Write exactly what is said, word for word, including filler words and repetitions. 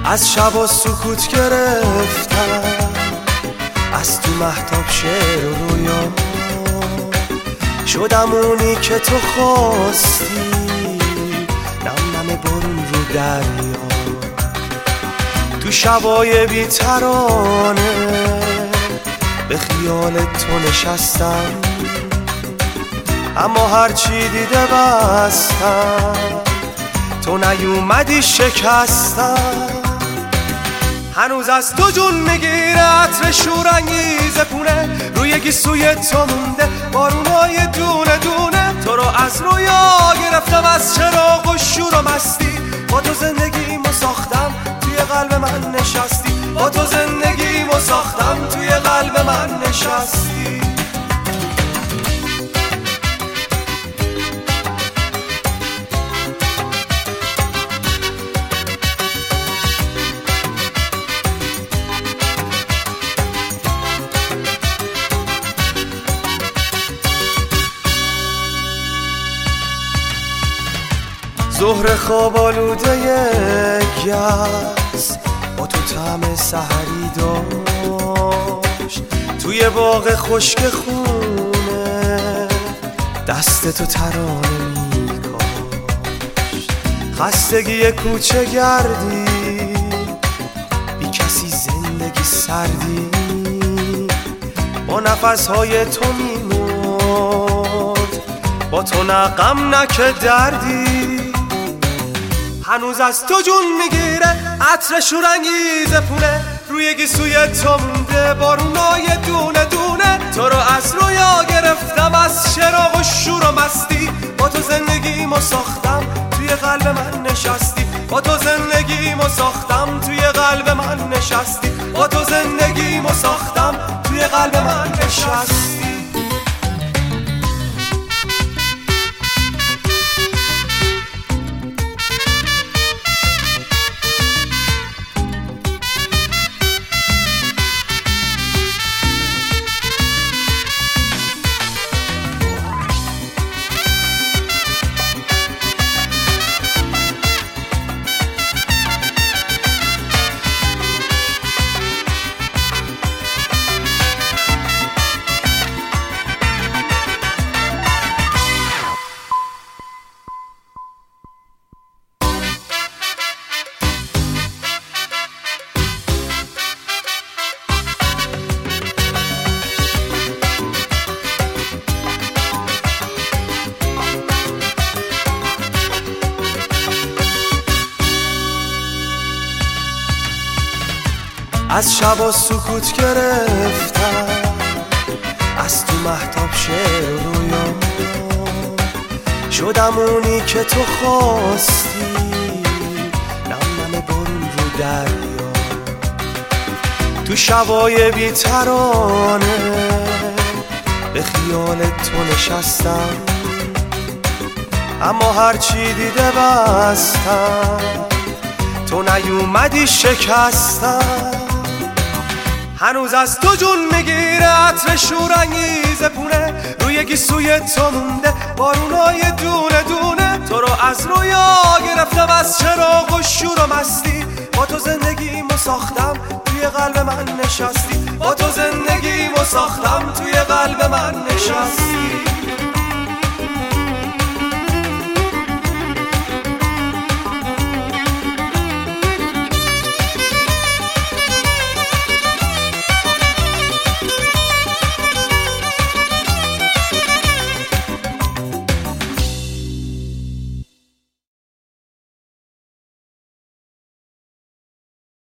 از شب و سکوت گرفتم، از تو مهتاب شعر و رویا شدم اونی که تو خواستی، نم نم برون رو دریا. تو شبای بی ترانه به خیال تو نشستم، اما هرچی دیده بستم، تو نیومدی شکستم. هنوز از تو جون میگیره عطر شورانگیز پونه، روی گیسوی تو مونده بارونای دونه دونه. تو رو از رویا گرفتم، از چراغ و شور و مستی، با تو زندگیمو ساختم توی قلب من نشستی، با تو زندگیمو ساختم توی قلب من نشستی. ظهر خواب آلوده گس با تو طعم سحری داشت، توی باغ خشک خونه دست تو ترانه میکاشت. خستگی کوچه گردی، بی کسی زندگی سردی، با نفسهای تو میمرد، با تو نه غم نه که دردی. هنوز از تو جون میگیره عطر شورانگیز پونه، روی گیسوی تو مونده بارونای دونه دونه. تو رو از رویا گرفتم، از چراغ و شور و مستی، با تو زندگیمو ساختم توی قلب من نشستی، با تو زندگیمو ساختم توی قلب من نشستی، با تو زندگیمو ساختم توی قلب من نشستی. از شب و سکوت گرفتم، از تو مهتاب شعر و رویا شدم اونی که تو خواستی، نم نم برون رو دریا. تو شبای بی ترانه به خیال تو نشستم، اما هرچی دیده بستم، تو نیومدی شکستم. هنوز از تو جون میگیره عطر شورانگیز پونه، روی گیسوی تو مونده بارونای دونه دونه. تو رو از رویا گرفتم، از چراغ و شور و مستی، با تو زندگیمو ساختم توی قلب من نشستی، با تو زندگیمو ساختم توی قلب من نشستی.